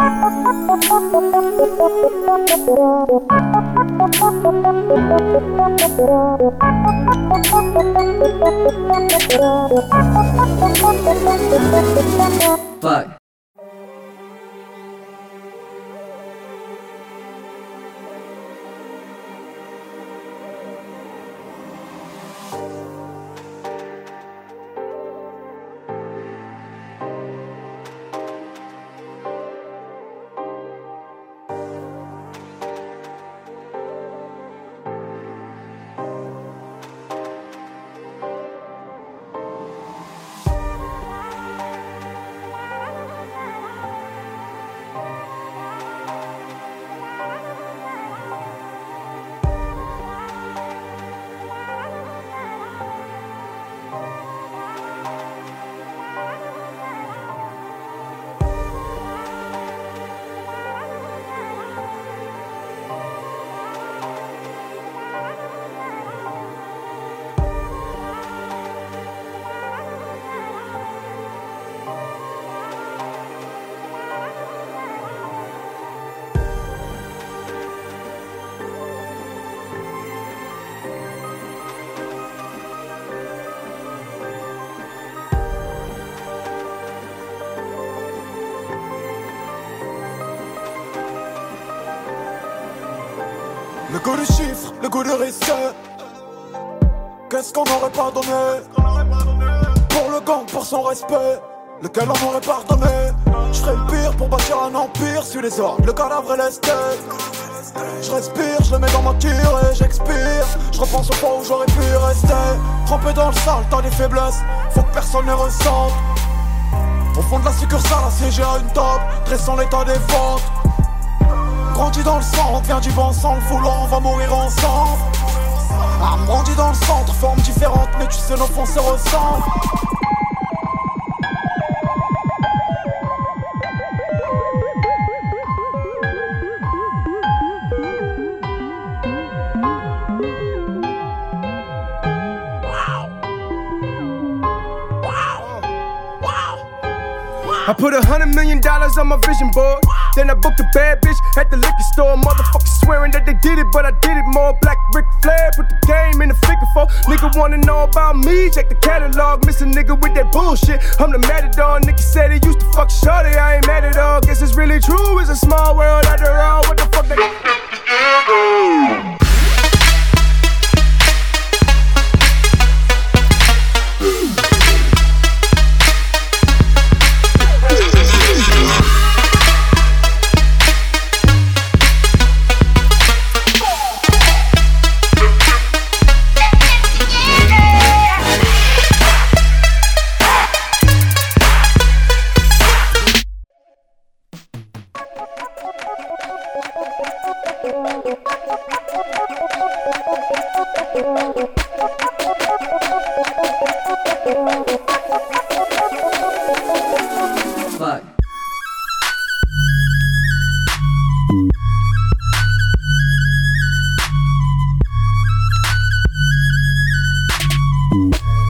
Fuck. Le goût du chiffre, le goût du risque. Qu'est-ce qu'on n'aurait pas donné pour le gang, pour son respect, lequel on aurait pardonné. Je ferais le pire pour bâtir un empire sur les ordres, le cadavre et l'esthète. Je respire, je le mets dans ma tire et j'expire. Je repense au point où j'aurais pu rester. Trempé dans le sale, t'as des faiblesses, faut que personne ne ressente. Au fond de la succursale, assiégé à une table, dressant l'état des ventes. Grandi dans le sang, on devient du bon sang, le voulant, on va mourir ensemble. Ah, grandi dans le centre, formes différentes, mais tu sais, nos fonds se ressemblent. I put $100 million on my vision board. Then I booked a bad bitch at the liquor store. Motherfuckers swearing that they did it, but I did it more. Black Ric Flair, put the game in the figure four. Nigga wanna know about me, check the catalog. Miss a nigga with that bullshit. I'm the matador. Nigga said he used to fuck shorty, I ain't mad at all. Guess it's really true, it's a small world after all. What the fuck they... Thank you.